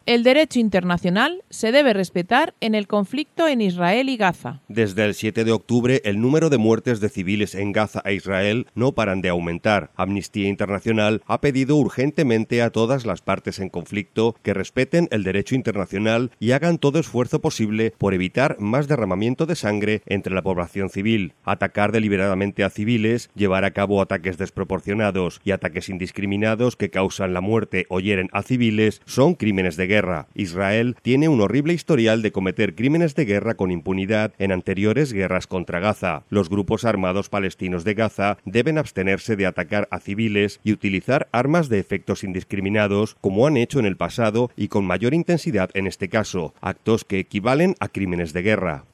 El derecho internacional se debe respetar en el conflicto en Israel y Gaza. Desde el 7 de octubre, el número de muertes de civiles en Gaza e Israel no paran de aumentar. Amnistía Internacional ha pedido urgentemente a todas las partes en conflicto que respeten el derecho internacional y hagan todo esfuerzo posible por evitar más derramamiento de sangre entre la población civil. Atacar deliberadamente a civiles, llevar a cabo ataques desproporcionados y ataques indiscriminados que causan la muerte o hieren a civiles son crímenes de guerra. Israel tiene un horrible historial de cometer crímenes de guerra con impunidad en anteriores guerras contra Gaza. Los grupos armados palestinos de Gaza deben abstenerse de atacar a civiles y utilizar armas de efectos indiscriminados, como han hecho en el pasado y con mayor intensidad en este caso, actos que equivalen a crímenes de guerra.